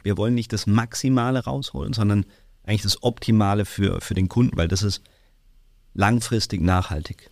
wir wollen nicht das Maximale rausholen, sondern eigentlich das Optimale für den Kunden, weil das ist langfristig nachhaltig.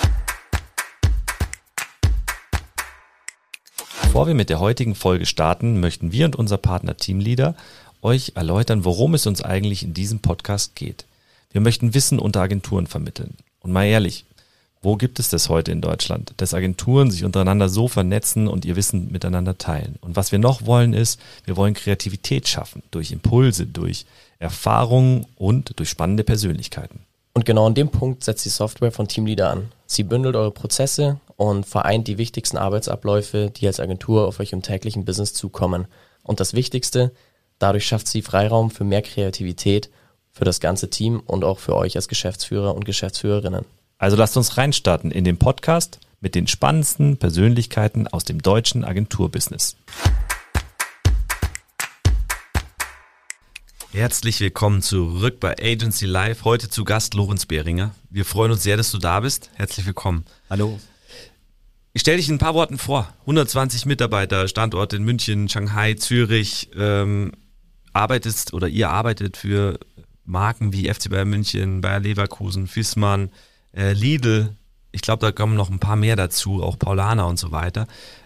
Bevor wir mit der heutigen Folge starten, möchten wir und unser Partner Teamleader euch erläutern, worum es uns eigentlich in diesem Podcast geht. Wir möchten Wissen unter Agenturen vermitteln. Und mal ehrlich, wo gibt es das heute in Deutschland? Dass Agenturen sich untereinander so vernetzen und ihr Wissen miteinander teilen. Und was wir noch wollen ist, wir wollen Kreativität schaffen, durch Impulse, durch Erfahrungen und durch spannende Persönlichkeiten. Und genau an dem Punkt setzt die Software von Teamleader an. Sie bündelt eure Prozesse und vereint die wichtigsten Arbeitsabläufe, die als Agentur auf euch im täglichen Business zukommen. Und das Wichtigste, dadurch schafft sie Freiraum für mehr Kreativität für das ganze Team und auch für euch als Geschäftsführer und Geschäftsführerinnen. Also lasst uns reinstarten in den Podcast mit den spannendsten Persönlichkeiten aus dem deutschen Agenturbusiness. Herzlich willkommen zurück bei Agency Live. Heute zu Gast Lorenz Behringer. Wir freuen uns sehr, dass du da bist. Herzlich willkommen. Hallo. Ich stelle dich in ein paar Worten vor. 120 Mitarbeiter, Standorte in München, Shanghai, Zürich. Ihr arbeitet für Marken wie FC Bayern München, Bayer Leverkusen, Viessmann, Lidl. Ich glaube, da kommen noch ein paar mehr dazu, auch Paulaner und so weiter.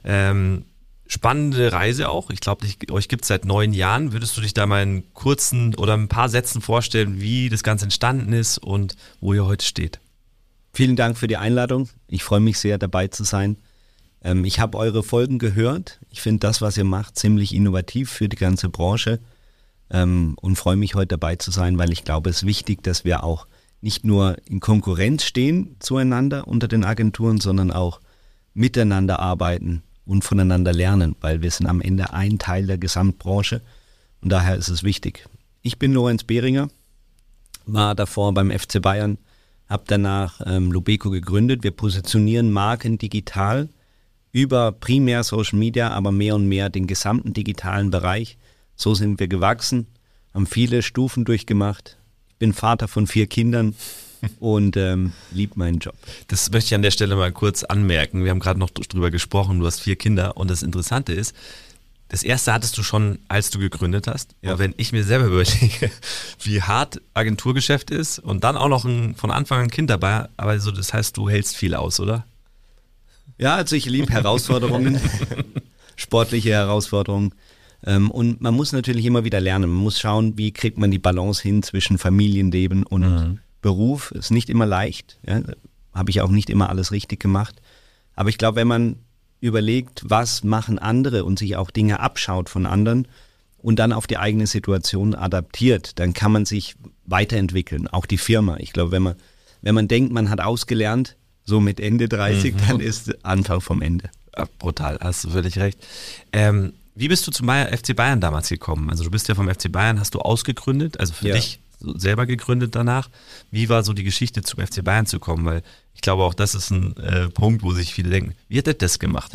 Spannende Reise auch. Ich glaube, euch gibt es seit 9 Jahren. Würdest du dich da mal in kurzen oder ein paar Sätzen vorstellen, wie das Ganze entstanden ist und wo ihr heute steht? Vielen Dank für die Einladung. Ich freue mich sehr, dabei zu sein. Ich habe eure Folgen gehört. Ich finde das, was ihr macht, ziemlich innovativ für die ganze Branche und freue mich, heute dabei zu sein, weil ich glaube, es ist wichtig, dass wir auch nicht nur in Konkurrenz stehen zueinander unter den Agenturen, sondern auch miteinander arbeiten und voneinander lernen, weil wir sind am Ende ein Teil der Gesamtbranche und daher ist es wichtig. Ich bin Lorenz Behringer, war davor beim FC Bayern, habe danach Lubeco gegründet. Wir positionieren Marken digital über primär Social Media, aber mehr und mehr den gesamten digitalen Bereich. So sind wir gewachsen, haben viele Stufen durchgemacht. Ich bin Vater von 4 Kindern und liebe meinen Job. Das möchte ich an der Stelle mal kurz anmerken. Wir haben gerade noch drüber gesprochen, du hast 4 Kinder und das Interessante ist, das erste hattest du schon, als du gegründet hast. Ja. Aber wenn ich mir selber überlege, wie hart Agenturgeschäft ist und dann auch noch von Anfang an ein Kind dabei, aber so, das heißt, du hältst viel aus, oder? Ja, also ich liebe Herausforderungen, sportliche Herausforderungen. Und man muss natürlich immer wieder lernen. Man muss schauen, wie kriegt man die Balance hin zwischen Familienleben und Beruf. Ist nicht immer leicht. Ja? Habe ich auch nicht immer alles richtig gemacht. Aber ich glaube, wenn man überlegt, was machen andere und sich auch Dinge abschaut von anderen und dann auf die eigene Situation adaptiert, dann kann man sich weiterentwickeln. Auch die Firma. Ich glaube, wenn man denkt, man hat ausgelernt, so mit Ende 30, dann ist Anfang vom Ende. Ja, brutal, hast du völlig recht. Wie bist du zum FC Bayern damals gekommen? Also du bist ja vom FC Bayern, hast du ausgegründet, also für dich selber gegründet danach. Wie war so die Geschichte zum FC Bayern zu kommen? Weil ich glaube auch, das ist ein Punkt, wo sich viele denken, wie hat er das gemacht?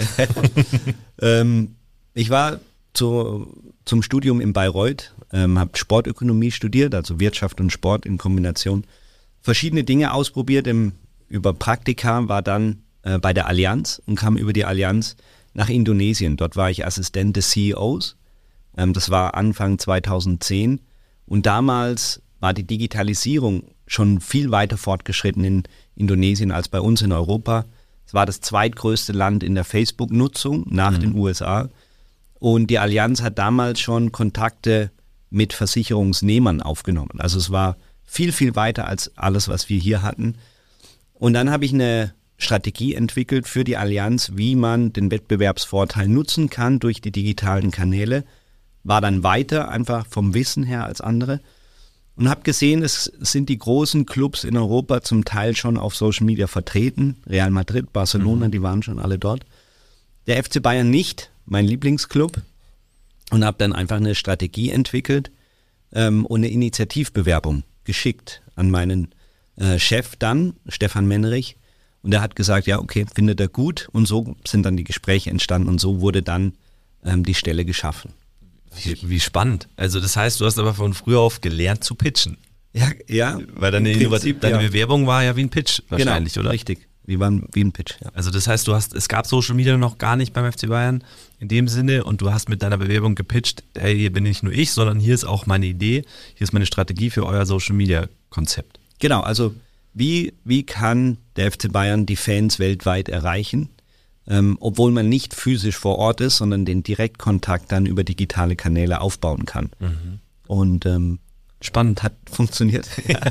Ich war zum Studium in Bayreuth, habe Sportökonomie studiert, also Wirtschaft und Sport in Kombination. Verschiedene Dinge ausprobiert, über Praktika, war dann bei der Allianz und kam über die Allianz nach Indonesien. Dort war ich Assistent des CEOs. Das war Anfang 2010. Und damals war die Digitalisierung schon viel weiter fortgeschritten in Indonesien als bei uns in Europa. Es war das zweitgrößte Land in der Facebook-Nutzung nach den USA. Und die Allianz hat damals schon Kontakte mit Versicherungsnehmern aufgenommen. Also es war viel, viel weiter als alles, was wir hier hatten. Und dann habe ich eine Strategie entwickelt für die Allianz, wie man den Wettbewerbsvorteil nutzen kann durch die digitalen Kanäle. War dann weiter, einfach vom Wissen her als andere. Und habe gesehen, es sind die großen Clubs in Europa zum Teil schon auf Social Media vertreten. Real Madrid, Barcelona, die waren schon alle dort. Der FC Bayern nicht, mein Lieblingsclub. Und habe dann einfach eine Strategie entwickelt und eine Initiativbewerbung geschickt an meinen Chef dann, Stefan Mennerich. Und er hat gesagt, ja, okay, findet er gut. Und so sind dann die Gespräche entstanden und so wurde dann die Stelle geschaffen. Wie spannend. Also das heißt, du hast aber von früher auf gelernt zu pitchen. Ja. Weil deine Bewerbung war ja wie ein Pitch wahrscheinlich, genau, oder? Richtig. wie ein Pitch. Ja. Also das heißt, es gab Social Media noch gar nicht beim FC Bayern in dem Sinne und du hast mit deiner Bewerbung gepitcht, hey, hier bin nicht nur ich, sondern hier ist auch meine Idee, hier ist meine Strategie für euer Social Media Konzept. Genau, also wie kann der FC Bayern die Fans weltweit erreichen, obwohl man nicht physisch vor Ort ist, sondern den Direktkontakt dann über digitale Kanäle aufbauen kann. Und spannend, hat funktioniert.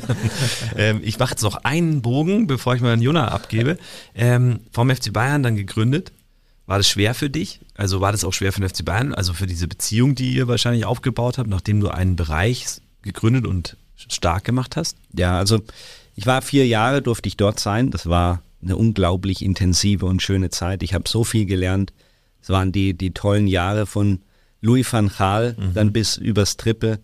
Ich mache jetzt noch einen Bogen, bevor ich mal an Jona abgebe. Vom FC Bayern dann gegründet. War das schwer für dich? Also war das auch schwer für den FC Bayern? Also für diese Beziehung, die ihr wahrscheinlich aufgebaut habt, nachdem du einen Bereich gegründet und stark gemacht hast? Ja, also ich war 4 Jahre, durfte ich dort sein. Das war eine unglaublich intensive und schöne Zeit. Ich habe so viel gelernt. Es waren die tollen Jahre von Louis van Gaal, dann bis übers Triple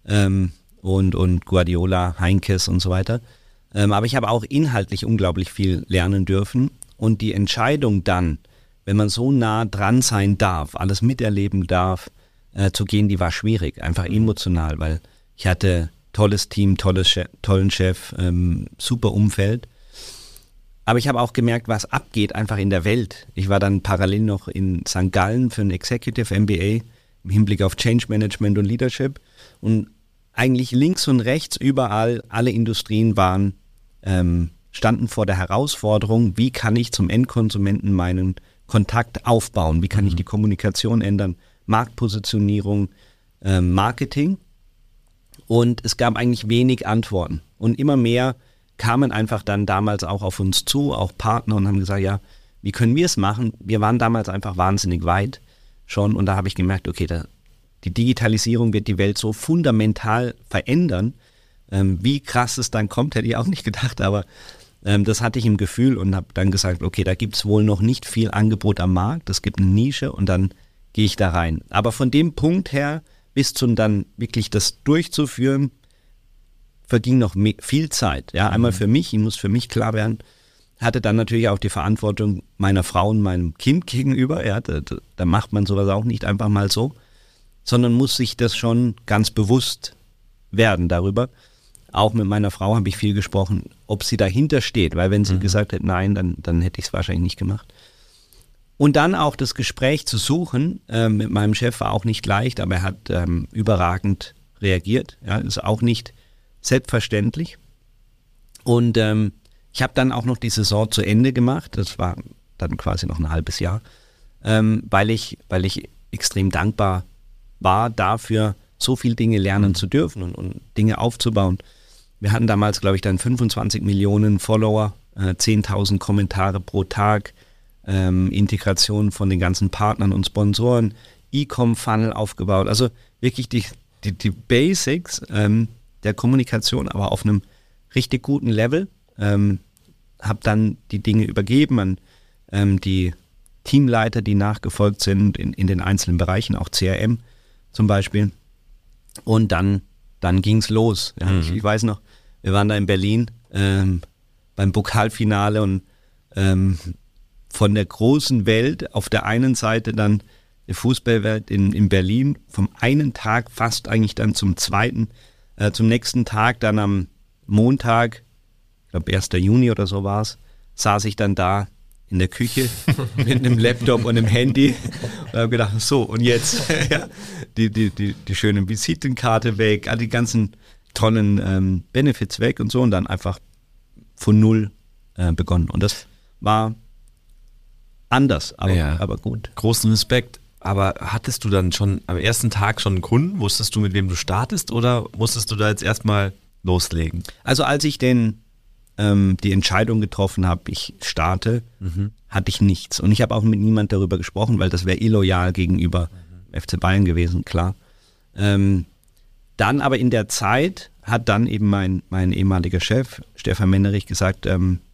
und Guardiola, Heinkes und so weiter. Aber ich habe auch inhaltlich unglaublich viel lernen dürfen. Und die Entscheidung dann, wenn man so nah dran sein darf, alles miterleben darf, zu gehen, die war schwierig, einfach emotional, weil ich hatte tolles Team, tollen Chef, super Umfeld. Aber ich habe auch gemerkt, was abgeht einfach in der Welt. Ich war dann parallel noch in St. Gallen für ein Executive MBA im Hinblick auf Change Management und Leadership. Und eigentlich links und rechts überall, alle Industrien standen vor der Herausforderung, wie kann ich zum Endkonsumenten meinen Kontakt aufbauen, wie kann ich die Kommunikation ändern, Marktpositionierung, Marketing. Und es gab eigentlich wenig Antworten. Und immer mehr kamen einfach dann damals auch auf uns zu, auch Partner, und haben gesagt, ja, wie können wir es machen? Wir waren damals einfach wahnsinnig weit schon, und da habe ich gemerkt, okay, die Digitalisierung wird die Welt so fundamental verändern. Wie krass es dann kommt, hätte ich auch nicht gedacht, aber das hatte ich im Gefühl und habe dann gesagt, okay, da gibt es wohl noch nicht viel Angebot am Markt, es gibt eine Nische und dann gehe ich da rein. Aber von dem Punkt her bis zum dann wirklich das durchzuführen, verging noch viel Zeit. Ja, einmal für mich, ich muss für mich klar werden, hatte dann natürlich auch die Verantwortung meiner Frau und meinem Kind gegenüber. Ja, da macht man sowas auch nicht einfach mal so, sondern muss sich das schon ganz bewusst werden darüber. Auch mit meiner Frau habe ich viel gesprochen, ob sie dahinter steht, weil wenn sie gesagt hätte, nein, dann hätte ich es wahrscheinlich nicht gemacht. Und dann auch das Gespräch zu suchen mit meinem Chef war auch nicht leicht, aber er hat überragend reagiert. Ja, ist auch nicht selbstverständlich. Und ich habe dann auch noch die Saison zu Ende gemacht. Das war dann quasi noch ein halbes Jahr, weil ich extrem dankbar war dafür, so viele Dinge lernen zu dürfen und Dinge aufzubauen. Wir hatten damals, glaube ich, dann 25 Millionen Follower, 10.000 Kommentare pro Tag, Integration von den ganzen Partnern und Sponsoren, E-Com-Funnel aufgebaut. Also wirklich die Basics der Kommunikation, aber auf einem richtig guten Level. Habe dann die Dinge übergeben an die Teamleiter, die nachgefolgt sind in den einzelnen Bereichen, auch CRM zum Beispiel. Und dann ging es los. Ja. Ich weiß noch, wir waren da in Berlin beim Pokalfinale und von der großen Welt auf der einen Seite dann die Fußballwelt in Berlin, vom einen Tag fast eigentlich dann zum zweiten, zum nächsten Tag, dann am Montag, ich glaube 1. Juni oder so war es, saß ich dann da in der Küche mit einem Laptop und einem Handy und habe gedacht, so und jetzt ja, die schöne Visitenkarte weg, all die ganzen tollen Benefits weg und so und dann einfach von null begonnen. Und das war anders, aber gut. Großen Respekt. Aber hattest du dann schon am ersten Tag schon einen Kunden? Wusstest du, mit wem du startest oder musstest du da jetzt erstmal loslegen? Also als ich die Entscheidung getroffen habe, ich starte, hatte ich nichts. Und ich habe auch mit niemand darüber gesprochen, weil das wäre illoyal gegenüber FC Bayern gewesen, klar. Dann aber in der Zeit hat dann eben mein ehemaliger Chef, Stefan Mennerich, gesagt,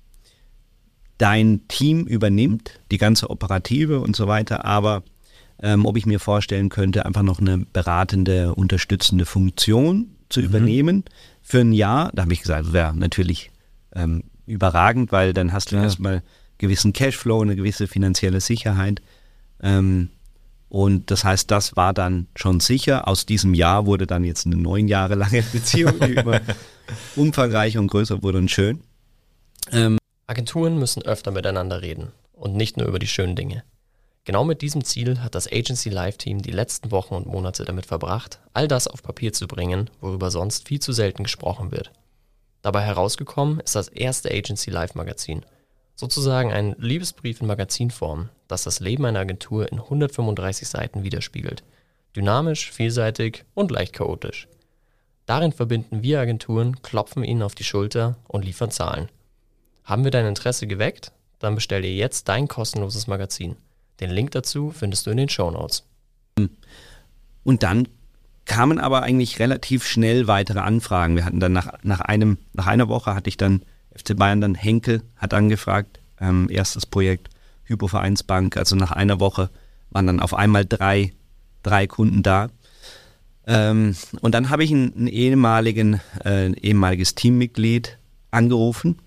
dein Team übernimmt die ganze Operative und so weiter, aber ob ich mir vorstellen könnte, einfach noch eine beratende, unterstützende Funktion zu übernehmen für ein Jahr. Da habe ich gesagt, das wäre natürlich überragend, weil dann hast du erstmal gewissen Cashflow, eine gewisse finanzielle Sicherheit. Und das heißt, das war dann schon sicher. Aus diesem Jahr wurde dann jetzt eine 9 Jahre lange Beziehung, die immer umfangreicher und größer wurde und schön. Agenturen müssen öfter miteinander reden und nicht nur über die schönen Dinge. Genau mit diesem Ziel hat das Agency Live Team die letzten Wochen und Monate damit verbracht, all das auf Papier zu bringen, worüber sonst viel zu selten gesprochen wird. Dabei herausgekommen ist das erste Agency Live Magazin. Sozusagen ein Liebesbrief in Magazinform, das das Leben einer Agentur in 135 Seiten widerspiegelt. Dynamisch, vielseitig und leicht chaotisch. Darin verbinden wir Agenturen, klopfen ihnen auf die Schulter und liefern Zahlen. Haben wir dein Interesse geweckt? Dann bestell dir jetzt dein kostenloses Magazin. Den Link dazu findest du in den Shownotes. Und dann kamen aber eigentlich relativ schnell weitere Anfragen. Wir hatten dann nach einer Woche hatte ich dann FC Bayern, dann Henkel hat angefragt, erstes Projekt, Hypovereinsbank. Also nach einer Woche waren dann auf einmal drei Kunden da. Und dann habe ich ein ehemaliges Teammitglied angerufen,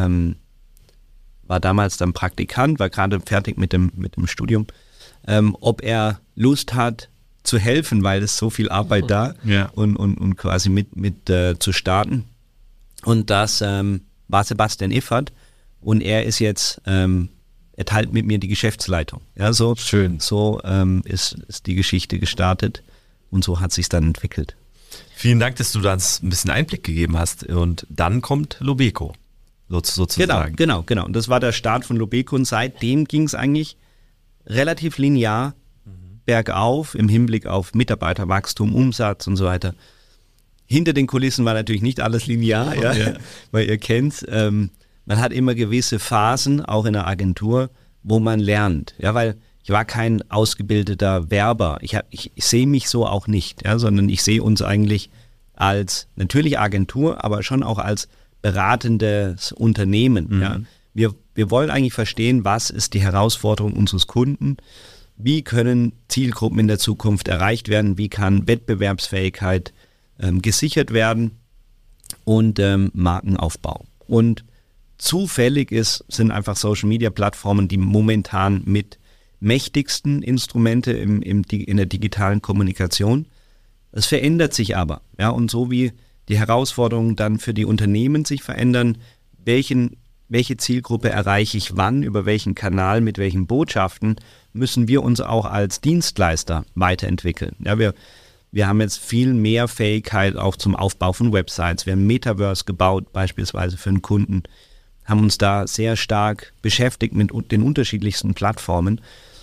war damals dann Praktikant, war gerade fertig mit dem Studium, ob er Lust hat zu helfen, weil es so viel Arbeit da und quasi mit zu starten. Und das war Sebastian Iffert und er ist jetzt, er teilt mit mir die Geschäftsleitung. Ja, so schön. So ist die Geschichte gestartet. Und so hat sich's dann entwickelt. Vielen Dank, dass du da ein bisschen Einblick gegeben hast. Und dann kommt Lobeco, sozusagen. Genau. Und das war der Start von Lobeco. Und seitdem ging es eigentlich relativ linear bergauf im Hinblick auf Mitarbeiterwachstum, Umsatz und so weiter. Hinter den Kulissen war natürlich nicht alles linear, weil ihr kennt, man hat immer gewisse Phasen, auch in der Agentur, wo man lernt. Ja, weil ich war kein ausgebildeter Werber. Ich sehe mich so auch nicht, sondern ich sehe uns eigentlich als natürlich Agentur, aber schon auch als beratendes Unternehmen. Ja. Wir wollen eigentlich verstehen, was ist die Herausforderung unseres Kunden, wie können Zielgruppen in der Zukunft erreicht werden, wie kann Wettbewerbsfähigkeit gesichert werden und Markenaufbau. Und zufällig sind einfach Social-Media-Plattformen die momentan mit mächtigsten Instrumente in der digitalen Kommunikation. Es verändert sich aber. Ja, und so wie die Herausforderungen dann für die Unternehmen sich verändern, welche Zielgruppe erreiche ich wann, über welchen Kanal, mit welchen Botschaften, müssen wir uns auch als Dienstleister weiterentwickeln. Ja, wir haben jetzt viel mehr Fähigkeit auch zum Aufbau von Websites. Wir haben Metaverse gebaut, beispielsweise für einen Kunden, haben uns da sehr stark beschäftigt mit den unterschiedlichsten Plattformen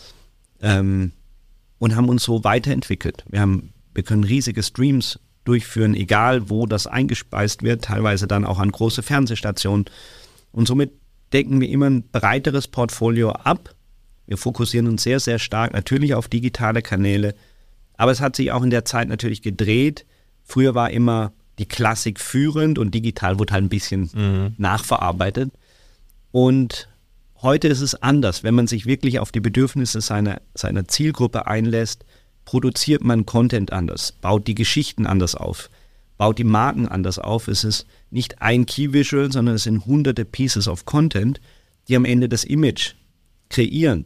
und haben uns so weiterentwickelt. Wir können riesige Streams durchführen, egal wo das eingespeist wird, teilweise dann auch an große Fernsehstationen. Und somit decken wir immer ein breiteres Portfolio ab. Wir fokussieren uns sehr, sehr stark natürlich auf digitale Kanäle, aber es hat sich auch in der Zeit natürlich gedreht. Früher war immer die Klassik führend und digital wurde halt ein bisschen nachverarbeitet. Und heute ist es anders. Wenn man sich wirklich auf die Bedürfnisse seiner Zielgruppe einlässt, produziert man Content anders, baut die Geschichten anders auf, baut die Marken anders auf. Es ist nicht ein Key Visual, sondern es sind hunderte Pieces of Content, die am Ende das Image kreieren.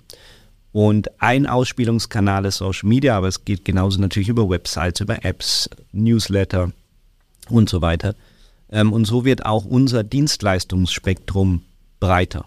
Und ein Ausspielungskanal ist Social Media, aber es geht genauso natürlich über Websites, über Apps, Newsletter und so weiter. Und so wird auch unser Dienstleistungsspektrum breiter.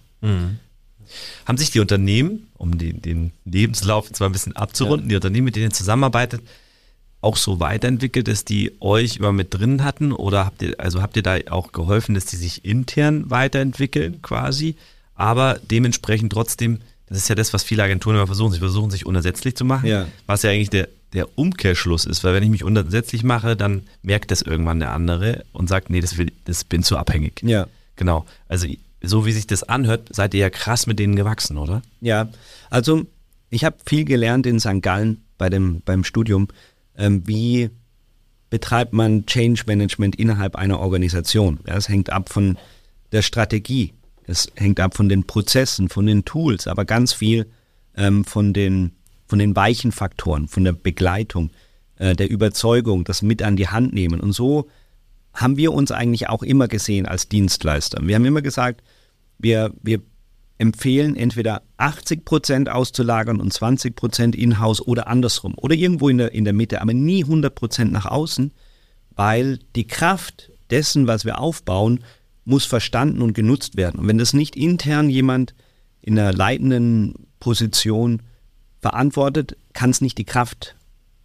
Haben sich die Unternehmen, um den Lebenslauf jetzt mal ein bisschen abzurunden, die Unternehmen, mit denen ihr zusammenarbeitet, auch so weiterentwickelt, dass die euch immer mit drin hatten? Oder habt ihr da auch geholfen, dass die sich intern weiterentwickeln quasi? Aber dementsprechend trotzdem, das ist ja das, was viele Agenturen immer versuchen. Sie versuchen, sich unersetzlich zu machen, was ja eigentlich der Umkehrschluss ist. Weil wenn ich mich unersetzlich mache, dann merkt das irgendwann der andere und sagt, nee, das bin zu abhängig. Ja. Genau. Also so wie sich das anhört, seid ihr ja krass mit denen gewachsen, oder? Ja, also ich habe viel gelernt in St. Gallen beim Studium, wie betreibt man Change Management innerhalb einer Organisation. Ja, es hängt ab von der Strategie, es hängt ab von den Prozessen, von den Tools, aber ganz viel von den weichen Faktoren, von der Begleitung, der Überzeugung, das mit an die Hand nehmen. Und so haben wir uns eigentlich auch immer gesehen als Dienstleister. Wir haben immer gesagt, wir empfehlen entweder 80% auszulagern und 20% in-house oder andersrum oder irgendwo in der Mitte, aber nie 100% nach außen, weil die Kraft dessen, was wir aufbauen, muss verstanden und genutzt werden. Und wenn das nicht intern jemand in einer leitenden Position verantwortet, kann es nicht die Kraft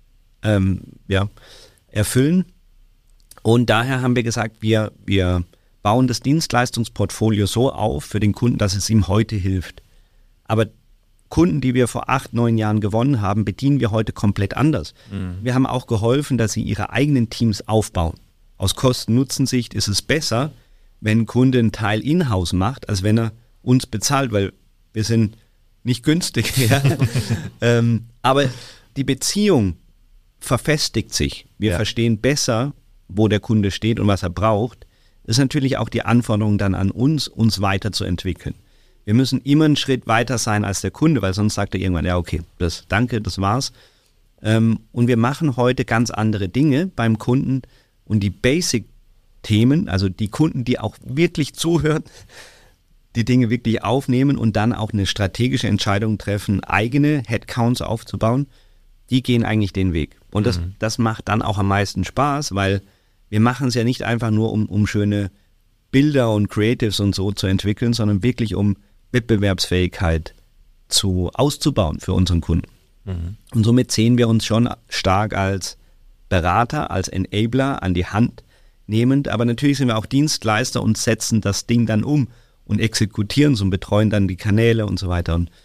erfüllen. Und daher haben wir gesagt, wir bauen das Dienstleistungsportfolio so auf für den Kunden, dass es ihm heute hilft. Aber Kunden, die wir vor 8, 9 Jahren gewonnen haben, bedienen wir heute komplett anders. Wir haben auch geholfen, dass sie ihre eigenen Teams aufbauen. Aus Kosten-Nutzen-Sicht ist es besser, wenn ein Kunde einen Teil in-house macht, als wenn er uns bezahlt, weil wir sind nicht günstig. Ja. Aber die Beziehung verfestigt sich. Wir verstehen besser, wo der Kunde steht und was er braucht. Das ist natürlich auch die Anforderung dann an uns weiterzuentwickeln. Wir müssen immer einen Schritt weiter sein als der Kunde, weil sonst sagt er irgendwann, ja okay, danke, das war's. Und wir machen heute ganz andere Dinge beim Kunden und die Basic-Themen, also die Kunden, die auch wirklich zuhören, die Dinge wirklich aufnehmen und dann auch eine strategische Entscheidung treffen, eigene Headcounts aufzubauen, die gehen eigentlich den Weg. Und das macht dann auch am meisten Spaß, weil wir machen es ja nicht einfach nur, um schöne Bilder und Creatives und so zu entwickeln, sondern wirklich um Wettbewerbsfähigkeit auszubauen für unseren Kunden. Und somit sehen wir uns schon stark als Berater, als Enabler an die Hand nehmend, aber natürlich sind wir auch Dienstleister und setzen das Ding dann um und exekutieren es und betreuen dann die Kanäle und so weiter. Und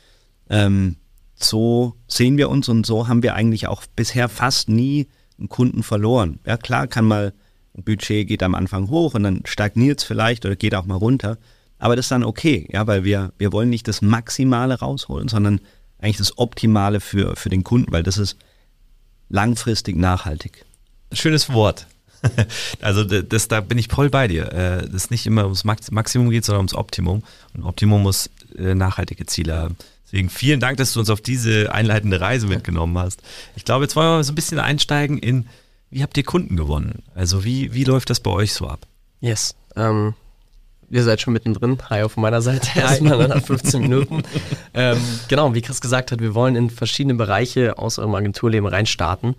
so sehen wir uns und so haben wir eigentlich auch bisher fast nie einen Kunden verloren. Ja klar, kann mal ein Budget geht am Anfang hoch und dann stagniert es vielleicht oder geht auch mal runter. Aber das ist dann okay, ja, weil wir wollen nicht das Maximale rausholen, sondern eigentlich das Optimale für den Kunden, weil das ist langfristig nachhaltig. Schönes Wort. Also da bin ich voll bei dir. Das nicht immer ums Maximum geht, sondern ums Optimum. Und Optimum muss nachhaltige Ziele haben. Deswegen vielen Dank, dass du uns auf diese einleitende Reise mitgenommen hast. Ich glaube, jetzt wollen wir mal so ein bisschen einsteigen in, wie habt ihr Kunden gewonnen? Also wie läuft das bei euch so ab? Yes, ihr seid schon mittendrin. Hi auf meiner Seite erstmal nach 15 Minuten. Genau, wie Chris gesagt hat, wir wollen in verschiedene Bereiche aus eurem Agenturleben reinstarten.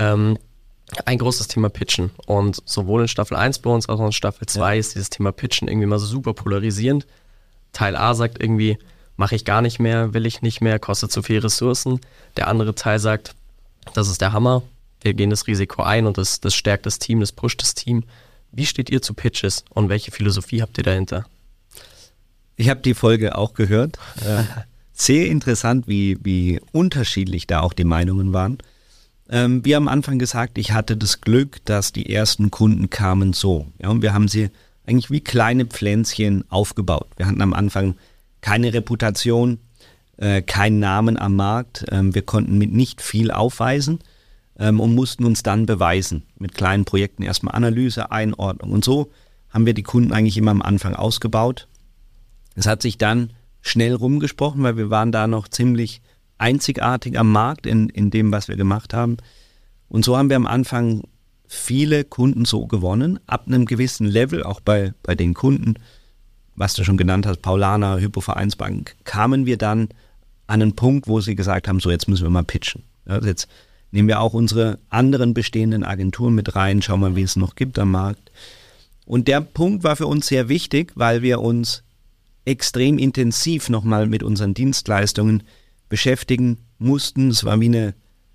Ein großes Thema Pitchen und sowohl in Staffel 1 bei uns als auch in Staffel 2 ist dieses Thema Pitchen irgendwie mal so super polarisierend. Teil A sagt irgendwie, mache ich gar nicht mehr, will ich nicht mehr, kostet zu viel Ressourcen. Der andere Teil sagt, das ist der Hammer, wir gehen das Risiko ein und das stärkt das Team, das pusht das Team. Wie steht ihr zu Pitches und welche Philosophie habt ihr dahinter? Ich habe die Folge auch gehört. Sehr interessant, wie unterschiedlich da auch die Meinungen waren. Wir haben am Anfang gesagt, ich hatte das Glück, dass die ersten Kunden kamen so. Ja, und wir haben sie eigentlich wie kleine Pflänzchen aufgebaut. Wir hatten am Anfang keine Reputation, keinen Namen am Markt. Wir konnten mit nicht viel aufweisen und mussten uns dann beweisen. Mit kleinen Projekten erstmal Analyse, Einordnung. Und so haben wir die Kunden eigentlich immer am Anfang ausgebaut. Es hat sich dann schnell rumgesprochen, weil wir waren da noch ziemlich einzigartig am Markt in dem, was wir gemacht haben. Und so haben wir am Anfang viele Kunden so gewonnen, ab einem gewissen Level, auch bei den Kunden, was du schon genannt hast, Paulaner, Hypo-Vereinsbank, kamen wir dann an einen Punkt, wo sie gesagt haben, so jetzt müssen wir mal pitchen. Ja, jetzt nehmen wir auch unsere anderen bestehenden Agenturen mit rein, schauen mal, wie es noch gibt am Markt. Und der Punkt war für uns sehr wichtig, weil wir uns extrem intensiv nochmal mit unseren Dienstleistungen beschäftigen mussten. Es war wie eine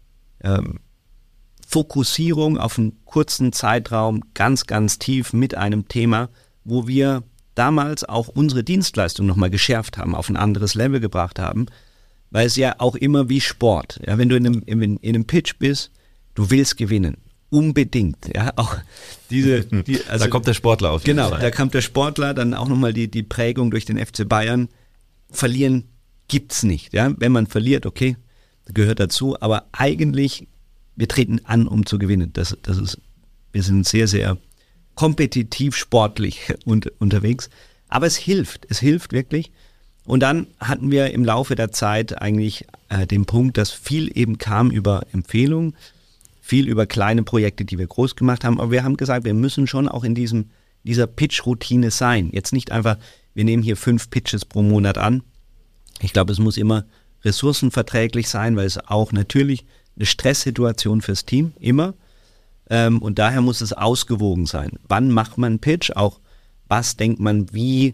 Fokussierung auf einen kurzen Zeitraum, ganz, ganz tief mit einem Thema, wo wir damals auch unsere Dienstleistung nochmal geschärft haben, auf ein anderes Level gebracht haben, weil es ja auch immer wie Sport, ja, wenn du in einem Pitch bist, du willst gewinnen, unbedingt, ja, auch da kommt der Sportler auf jeden Fall. Genau, da kommt der Sportler, dann auch nochmal die Prägung durch den FC Bayern, verlieren gibt's nicht, ja, wenn man verliert, okay, gehört dazu, aber eigentlich, wir treten an, um zu gewinnen, wir sind sehr, sehr kompetitiv sportlich unterwegs, aber es hilft wirklich. Und dann hatten wir im Laufe der Zeit eigentlich den Punkt, dass viel eben kam über Empfehlungen, viel über kleine Projekte, die wir groß gemacht haben, aber wir haben gesagt, wir müssen schon auch in dieser Pitch-Routine sein. Jetzt nicht einfach, wir nehmen hier 5 Pitches pro Monat an. Ich glaube, es muss immer ressourcenverträglich sein, weil es auch natürlich eine Stresssituation fürs Team, immer. Und daher muss es ausgewogen sein. Wann macht man einen Pitch? Auch was denkt man,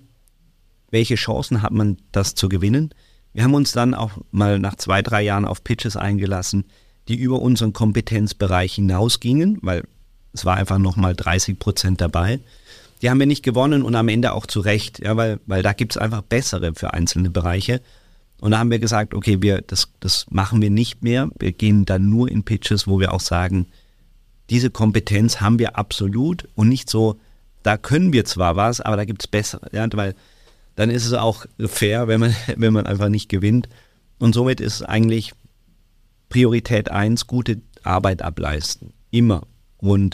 welche Chancen hat man, das zu gewinnen. Wir haben uns dann auch mal nach 2-3 Jahren auf Pitches eingelassen, die über unseren Kompetenzbereich hinausgingen, weil es war einfach nochmal 30% dabei. Die haben wir nicht gewonnen und am Ende auch zu Recht, ja, weil da gibt es einfach bessere für einzelne Bereiche. Und da haben wir gesagt, okay, das machen wir nicht mehr. Wir gehen dann nur in Pitches, wo wir auch sagen, diese Kompetenz haben wir absolut und nicht so, da können wir zwar was, aber da gibt es bessere. Ja, weil dann ist es auch fair, wenn man einfach nicht gewinnt. Und somit ist eigentlich Priorität 1, gute Arbeit ableisten. Immer. Und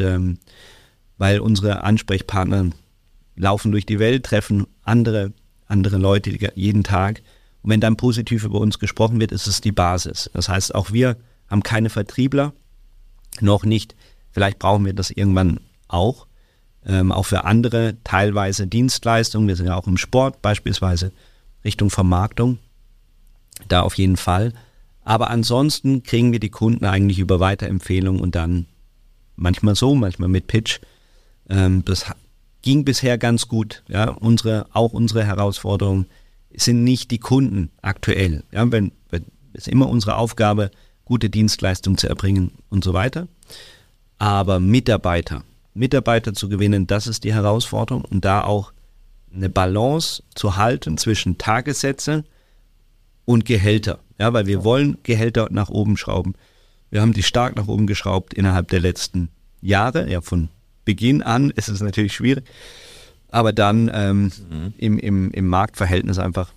weil unsere Ansprechpartner laufen durch die Welt, treffen andere Leute jeden Tag. Und wenn dann positiv über uns gesprochen wird, ist es die Basis. Das heißt, auch wir haben keine Vertriebler, noch nicht. Vielleicht brauchen wir das irgendwann auch für andere teilweise Dienstleistungen. Wir sind ja auch im Sport beispielsweise, Richtung Vermarktung, da auf jeden Fall. Aber ansonsten kriegen wir die Kunden eigentlich über Weiterempfehlungen und dann manchmal so, manchmal mit Pitch. Das ging bisher ganz gut. Ja, unsere Herausforderungen sind nicht die Kunden aktuell. Ja, es ist immer unsere Aufgabe, gute Dienstleistungen zu erbringen und so weiter. Aber Mitarbeiter zu gewinnen, das ist die Herausforderung und da auch eine Balance zu halten zwischen Tagessätze und Gehälter. Ja, weil wir wollen Gehälter nach oben schrauben. Wir haben die stark nach oben geschraubt innerhalb der letzten Jahre. Ja, von Beginn an ist es natürlich schwierig, aber dann im Marktverhältnis einfach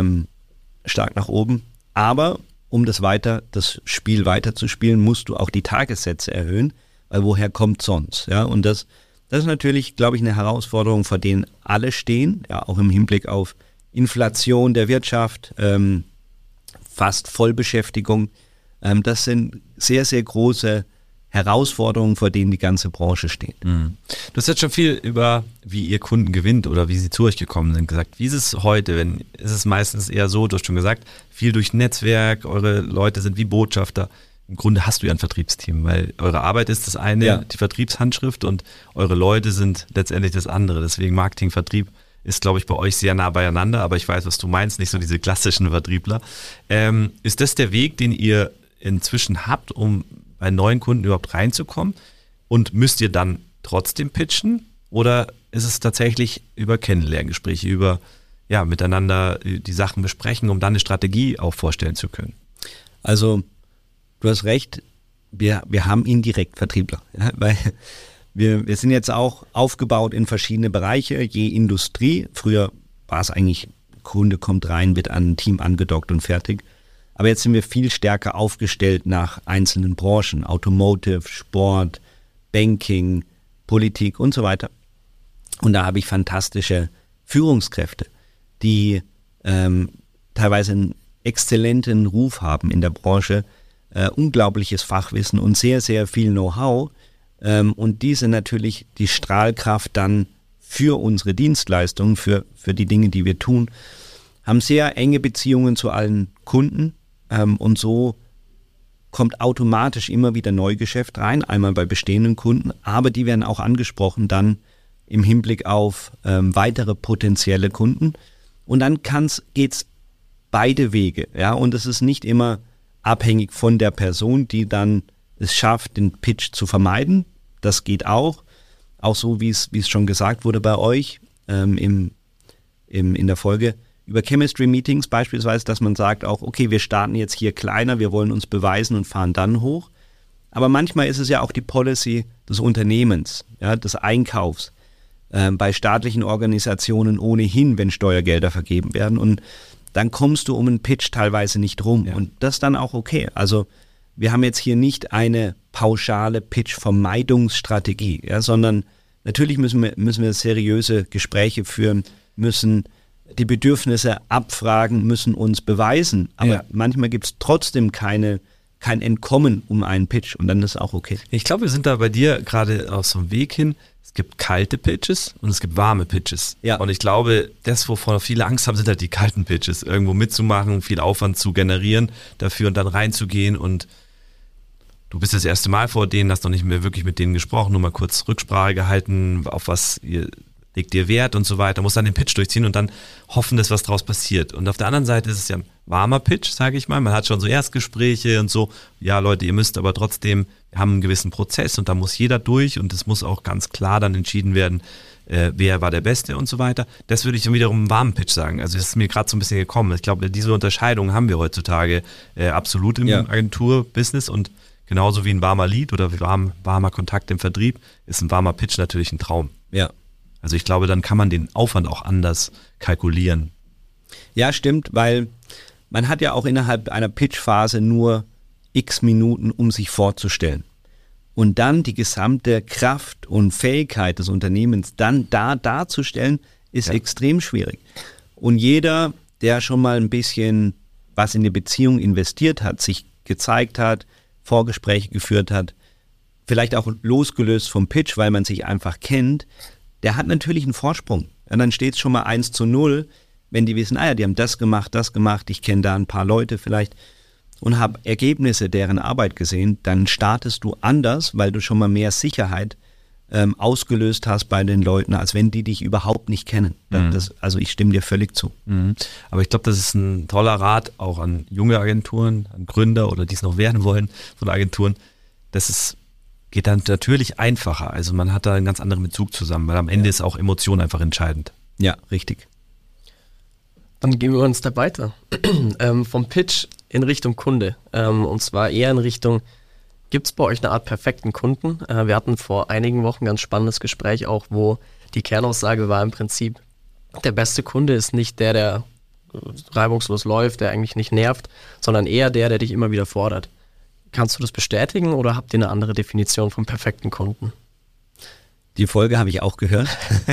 stark nach oben. Aber um das Spiel weiterzuspielen, musst du auch die Tagessätze erhöhen, weil woher kommt sonst? Ja, und das ist natürlich, glaube ich, eine Herausforderung, vor denen alle stehen, ja, auch im Hinblick auf Inflation der Wirtschaft, fast Vollbeschäftigung. Das sind sehr, sehr große Herausforderungen, vor denen die ganze Branche steht. Du hast jetzt schon viel über, wie ihr Kunden gewinnt oder wie sie zu euch gekommen sind, gesagt. Wie ist es heute? Ist es meistens eher so, du hast schon gesagt, viel durch Netzwerk, eure Leute sind wie Botschafter. Im Grunde hast du ja ein Vertriebsteam, weil eure Arbeit ist das eine, ja, die Vertriebshandschrift, und eure Leute sind letztendlich das andere. Deswegen Marketing, Vertrieb ist, glaube ich, bei euch sehr nah beieinander, aber ich weiß, was du meinst, nicht so diese klassischen Vertriebler. Ist das der Weg, den ihr inzwischen habt, um bei neuen Kunden überhaupt reinzukommen? Und müsst ihr dann trotzdem pitchen? Oder ist es tatsächlich über Kennenlerngespräche, über miteinander die Sachen besprechen, um dann eine Strategie auch vorstellen zu können? Also du hast recht, wir haben indirekt Vertriebler, ja, weil wir sind jetzt auch aufgebaut in verschiedene Bereiche, je Industrie. Früher war es eigentlich, Kunde kommt rein, wird an ein Team angedockt und fertig. Aber jetzt sind wir viel stärker aufgestellt nach einzelnen Branchen, Automotive, Sport, Banking, Politik und so weiter. Und da habe ich fantastische Führungskräfte, die teilweise einen exzellenten Ruf haben in der Branche, unglaubliches Fachwissen und sehr, sehr viel Know-how. Und diese natürlich die Strahlkraft dann für unsere Dienstleistungen, für die Dinge, die wir tun, haben sehr enge Beziehungen zu allen Kunden. Und so kommt automatisch immer wieder Neugeschäft rein, einmal bei bestehenden Kunden, aber die werden auch angesprochen dann im Hinblick auf weitere potenzielle Kunden. Und dann geht's beide Wege, ja, und es ist nicht immer abhängig von der Person, die dann es schafft, den Pitch zu vermeiden. Das geht auch so wie es schon gesagt wurde bei euch in der Folge über Chemistry Meetings beispielsweise, dass man sagt auch, okay, wir starten jetzt hier kleiner, wir wollen uns beweisen und fahren dann hoch. Aber manchmal ist es ja auch die Policy des Unternehmens, ja, des Einkaufs, bei staatlichen Organisationen ohnehin, wenn Steuergelder vergeben werden, und dann kommst du um einen Pitch teilweise nicht rum, ja. Und das ist dann auch okay. Also wir haben jetzt hier nicht eine pauschale Pitch-Vermeidungsstrategie, ja, sondern natürlich müssen wir seriöse Gespräche führen, müssen die Bedürfnisse abfragen, müssen uns beweisen. Aber manchmal gibt es trotzdem kein Entkommen um einen Pitch, und dann ist auch okay. Ich glaube, wir sind da bei dir gerade auf so einem Weg hin. Es gibt kalte Pitches und es gibt warme Pitches. Ja. Und ich glaube, das, wovon viele Angst haben, sind halt die kalten Pitches. Irgendwo mitzumachen, viel Aufwand zu generieren dafür und dann reinzugehen. Und du bist das erste Mal vor denen, hast noch nicht mehr wirklich mit denen gesprochen, nur mal kurz Rücksprache gehalten, auf was ihr legt ihr Wert und so weiter, muss dann den Pitch durchziehen und dann hoffen, dass was draus passiert. Und auf der anderen Seite ist es ja ein warmer Pitch, sage ich mal. Man hat schon so Erstgespräche und so. Ja, Leute, ihr müsst aber trotzdem, wir haben einen gewissen Prozess und da muss jeder durch und es muss auch ganz klar dann entschieden werden, wer war der Beste und so weiter. Das würde ich dann wiederum einen warmen Pitch sagen. Also das ist mir gerade so ein bisschen gekommen. Ich glaube, diese Unterscheidung haben wir heutzutage absolut im Agenturbusiness und genauso wie ein warmer Lead oder warmer Kontakt im Vertrieb ist ein warmer Pitch natürlich ein Traum. Ja. Also ich glaube, dann kann man den Aufwand auch anders kalkulieren. Ja, stimmt, weil man hat ja auch innerhalb einer Pitch-Phase nur x Minuten, um sich vorzustellen. Und dann die gesamte Kraft und Fähigkeit des Unternehmens dann darzustellen, ist extrem schwierig. Und jeder, der schon mal ein bisschen was in die Beziehung investiert hat, sich gezeigt hat, Vorgespräche geführt hat, vielleicht auch losgelöst vom Pitch, weil man sich einfach kennt, der hat natürlich einen Vorsprung. Und dann steht es schon mal 1:0, wenn die wissen, die haben das gemacht, ich kenne da ein paar Leute vielleicht und habe Ergebnisse deren Arbeit gesehen, dann startest du anders, weil du schon mal mehr Sicherheit ausgelöst hast bei den Leuten, als wenn die dich überhaupt nicht kennen. Also ich stimme dir völlig zu. Aber ich glaube, das ist ein toller Rat auch an junge Agenturen, an Gründer oder die es noch werden wollen von Agenturen. Geht dann natürlich einfacher. Also man hat da einen ganz anderen Bezug zusammen, weil am Ende ist auch Emotion einfach entscheidend. Ja, richtig. Dann gehen wir einen Step weiter. Vom Pitch in Richtung Kunde. Und zwar eher in Richtung, gibt es bei euch eine Art perfekten Kunden? Wir hatten vor einigen Wochen ein ganz spannendes Gespräch auch, wo die Kernaussage war im Prinzip, der beste Kunde ist nicht der reibungslos läuft, der eigentlich nicht nervt, sondern eher der dich immer wieder fordert. Kannst du das bestätigen oder habt ihr eine andere Definition vom perfekten Kunden? Die Folge habe ich auch gehört.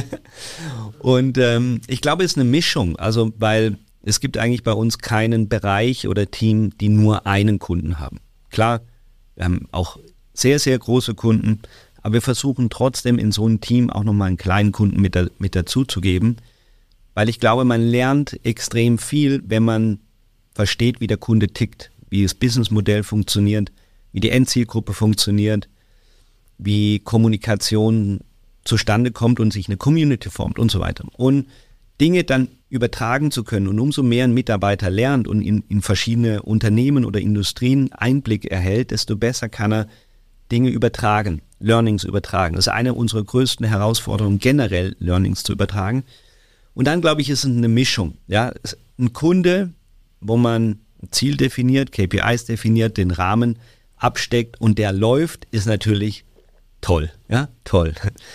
Und ich glaube, es ist eine Mischung. Also, weil es gibt eigentlich bei uns keinen Bereich oder Team, die nur einen Kunden haben. Klar, wir haben auch sehr, sehr große Kunden, aber wir versuchen trotzdem in so einem Team auch nochmal einen kleinen Kunden mit dazu zu geben, weil ich glaube, man lernt extrem viel, wenn man versteht, wie der Kunde tickt, wie das Businessmodell funktioniert, wie die Endzielgruppe funktioniert, wie Kommunikation zustande kommt und sich eine Community formt und so weiter. Und Dinge dann übertragen zu können und umso mehr ein Mitarbeiter lernt und in verschiedene Unternehmen oder Industrien Einblick erhält, desto besser kann er Dinge übertragen, Learnings übertragen. Das ist eine unserer größten Herausforderungen, generell Learnings zu übertragen. Und dann, glaube ich, ist es eine Mischung. Ja, ein Kunde, wo man ein Ziel definiert, KPIs definiert, den Rahmen absteckt und der läuft, ist natürlich toll. Ja, toll.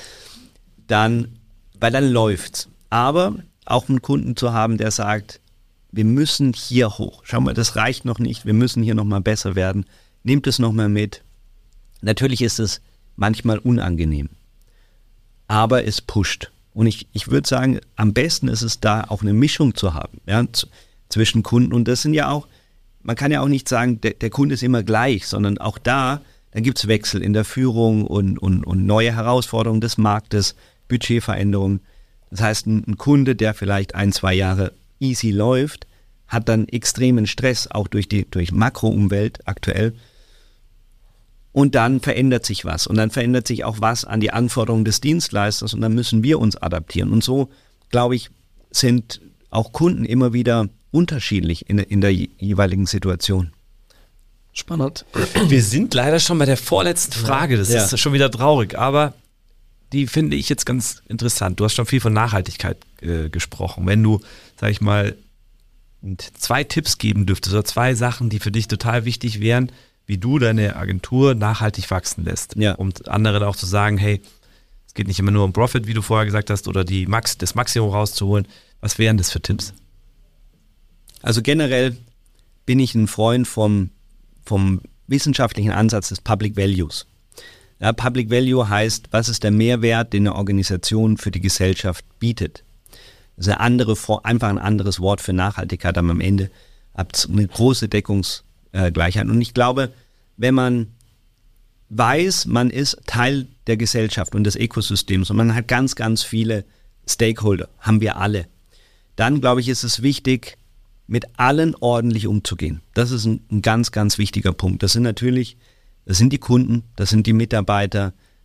Weil dann läuft's. Aber auch einen Kunden zu haben, der sagt, wir müssen hier hoch. Schau mal, das reicht noch nicht. Wir müssen hier nochmal besser werden. Nehmt es nochmal mit. Natürlich ist es manchmal unangenehm. Aber es pusht. Und ich würde sagen, am besten ist es da auch eine Mischung zu haben, ja, zwischen Kunden. Und das sind ja auch, man kann ja auch nicht sagen, der Kunde ist immer gleich, sondern auch dann gibt es Wechsel in der Führung und neue Herausforderungen des Marktes, Budgetveränderungen. Das heißt, ein Kunde, der vielleicht 1-2 Jahre easy läuft, hat dann extremen Stress, auch durch Makroumwelt aktuell. Und dann verändert sich was. Und dann verändert sich auch was an die Anforderungen des Dienstleisters und dann müssen wir uns adaptieren. Und so, glaube ich, sind auch Kunden immer wieder unterschiedlich in der jeweiligen Situation. Spannend. Wir sind leider schon bei der vorletzten Frage. Das ist schon wieder traurig, aber die finde ich jetzt ganz interessant. Du hast schon viel von Nachhaltigkeit gesprochen. Wenn du, sag ich mal, 2 Tipps geben dürftest oder 2 Sachen, die für dich total wichtig wären, wie du deine Agentur nachhaltig wachsen lässt. Ja. Um anderen auch zu sagen, hey, es geht nicht immer nur um Profit, wie du vorher gesagt hast, oder das Maximum rauszuholen. Was wären das für Tipps? Also generell bin ich ein Freund vom wissenschaftlichen Ansatz des Public Values. Ja, Public Value heißt, was ist der Mehrwert, den eine Organisation für die Gesellschaft bietet. Das ist einfach ein anderes Wort für Nachhaltigkeit, aber am Ende habt ihr eine große Deckungsgleichheit. Und ich glaube, wenn man weiß, man ist Teil der Gesellschaft und des Ökosystems und man hat ganz, ganz viele Stakeholder, haben wir alle, dann glaube ich, ist es wichtig, mit allen ordentlich umzugehen. Das ist ein ganz, ganz wichtiger Punkt. Das sind die Kunden, das sind die Mitarbeiter,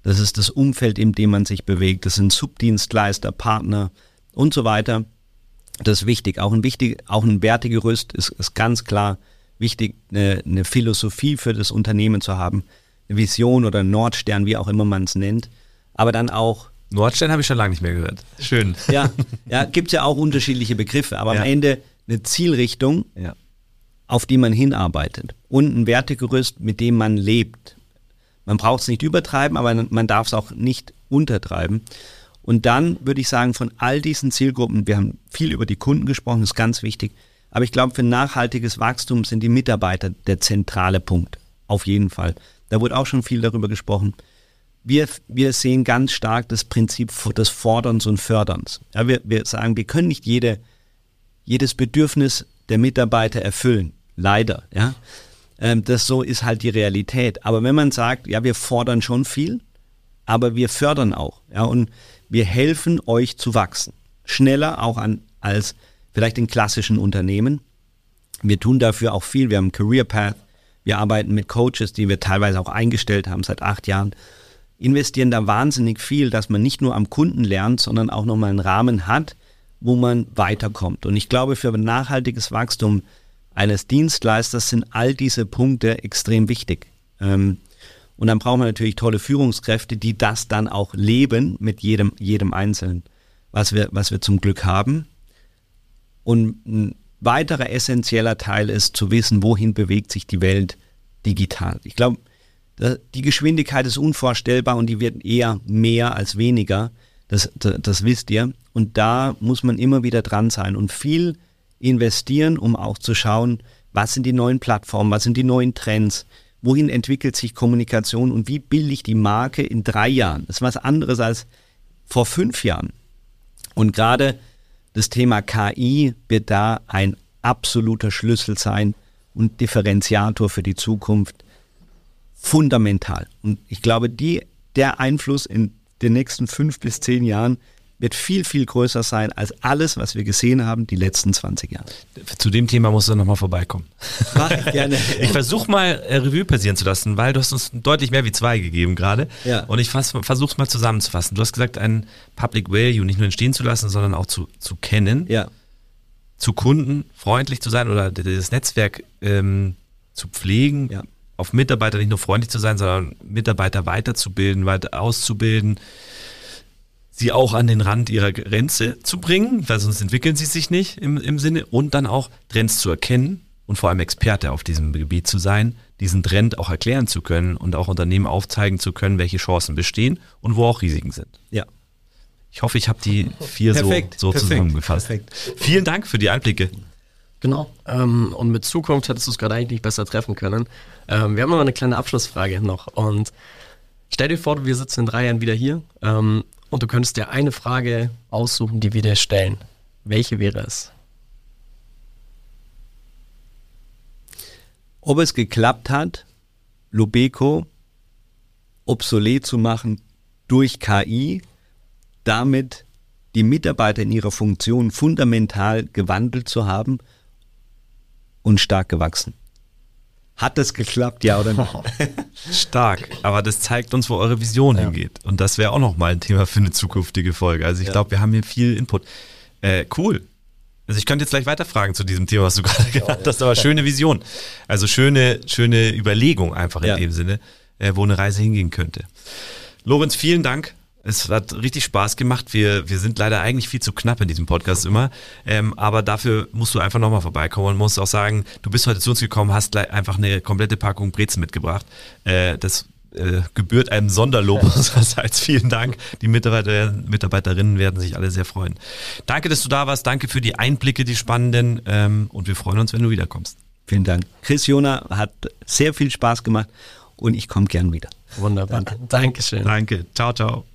Das ist das Umfeld, in dem man sich bewegt. Das sind Subdienstleister, Partner und so weiter. Das ist wichtig. Auch ein Wertegerüst ist ganz klar wichtig, eine Philosophie für das Unternehmen zu haben, eine Vision oder einen Nordstern, wie auch immer man es nennt. Aber dann auch... Nordstern habe ich schon lange nicht mehr gehört. Schön. Ja, gibt es ja auch unterschiedliche Begriffe, aber am Ende eine Zielrichtung, auf die man hinarbeitet und ein Wertegerüst, mit dem man lebt. Man braucht es nicht übertreiben, aber man darf es auch nicht untertreiben. Und dann würde ich sagen, von all diesen Zielgruppen, wir haben viel über die Kunden gesprochen, das ist ganz wichtig, aber ich glaube, für nachhaltiges Wachstum sind die Mitarbeiter der zentrale Punkt, auf jeden Fall. Da wurde auch schon viel darüber gesprochen. Wir sehen ganz stark das Prinzip des Forderns und Förderns. Ja, wir sagen, wir können nicht jedes Bedürfnis der Mitarbeiter erfüllen, leider. Ja, so ist halt die Realität. Aber wenn man sagt, ja, wir fordern schon viel, aber wir fördern auch. Ja, und wir helfen euch zu wachsen, schneller auch als vielleicht in klassischen Unternehmen. Wir tun dafür auch viel. Wir haben Career Path. Wir arbeiten mit Coaches, die wir teilweise auch eingestellt haben seit 8 Jahren. Investieren da wahnsinnig viel, dass man nicht nur am Kunden lernt, sondern auch nochmal einen Rahmen hat, wo man weiterkommt. Und ich glaube, für ein nachhaltiges Wachstum eines Dienstleisters sind all diese Punkte extrem wichtig. Und dann braucht man natürlich tolle Führungskräfte, die das dann auch leben mit jedem Einzelnen, was wir zum Glück haben. Und ein weiterer essentieller Teil ist zu wissen, wohin bewegt sich die Welt digital. Ich glaube, die Geschwindigkeit ist unvorstellbar und die wird eher mehr als weniger. Das wisst ihr. Und da muss man immer wieder dran sein und viel investieren, um auch zu schauen, was sind die neuen Plattformen, was sind die neuen Trends, wohin entwickelt sich Kommunikation und wie bilde ich die Marke in 3 Jahren. Das ist was anderes als vor 5 Jahren. Und gerade das Thema KI wird da ein absoluter Schlüssel sein und Differenziator für die Zukunft. Fundamental. Und ich glaube, der Einfluss in den nächsten 5 bis 10 Jahren wird viel, viel größer sein als alles, was wir gesehen haben die letzten 20 Jahre. Zu dem Thema musst du nochmal vorbeikommen. Mach ich gerne. Ich versuche mal Revue passieren zu lassen, weil du hast uns deutlich mehr wie 2 gegeben gerade. Ja. Und ich versuche es mal zusammenzufassen. Du hast gesagt, einen Public Value nicht nur entstehen zu lassen, sondern auch zu kennen, zu Kunden freundlich zu sein oder das Netzwerk zu pflegen, auf Mitarbeiter nicht nur freundlich zu sein, sondern Mitarbeiter weiterzubilden, weiter auszubilden, sie auch an den Rand ihrer Grenze zu bringen, weil sonst entwickeln sie sich nicht im Sinne, und dann auch Trends zu erkennen und vor allem Experte auf diesem Gebiet zu sein, diesen Trend auch erklären zu können und auch Unternehmen aufzeigen zu können, welche Chancen bestehen und wo auch Risiken sind. Ja. Ich hoffe, ich habe die 4 so zusammengefasst. Perfekt. Vielen Dank für die Einblicke. Genau. Und mit Zukunft hättest du es gerade eigentlich nicht besser treffen können. Wir haben noch eine kleine Abschlussfrage noch. Und stell dir vor, wir sitzen in 3 Jahren wieder hier und du könntest dir eine Frage aussuchen, die wir dir stellen. Welche wäre es? Ob es geklappt hat, Lobeco obsolet zu machen durch KI, damit die Mitarbeiter in ihrer Funktion fundamental gewandelt zu haben und stark gewachsen. Hat das geklappt, ja oder nein? Stark, aber das zeigt uns, wo eure Vision hingeht. Und das wäre auch nochmal ein Thema für eine zukünftige Folge. Also ich glaube, wir haben hier viel Input. Cool. Also ich könnte jetzt gleich weiterfragen zu diesem Thema, was du gerade genannt hast, aber schöne Vision. Also schöne Überlegung einfach in dem Sinne, wo eine Reise hingehen könnte. Lorenz, vielen Dank. Es hat richtig Spaß gemacht. Wir sind leider eigentlich viel zu knapp in diesem Podcast immer. Aber dafür musst du einfach nochmal vorbeikommen und musst auch sagen, du bist heute zu uns gekommen, hast einfach eine komplette Packung Brezen mitgebracht. Das gebührt einem Sonderlob. Das heißt, vielen Dank. Die Mitarbeiterinnen werden sich alle sehr freuen. Danke, dass du da warst. Danke für die Einblicke, die spannenden. Und wir freuen uns, wenn du wiederkommst. Vielen Dank. Chris Jona, hat sehr viel Spaß gemacht und ich komme gern wieder. Wunderbar. Dankeschön. Danke. Ciao, ciao.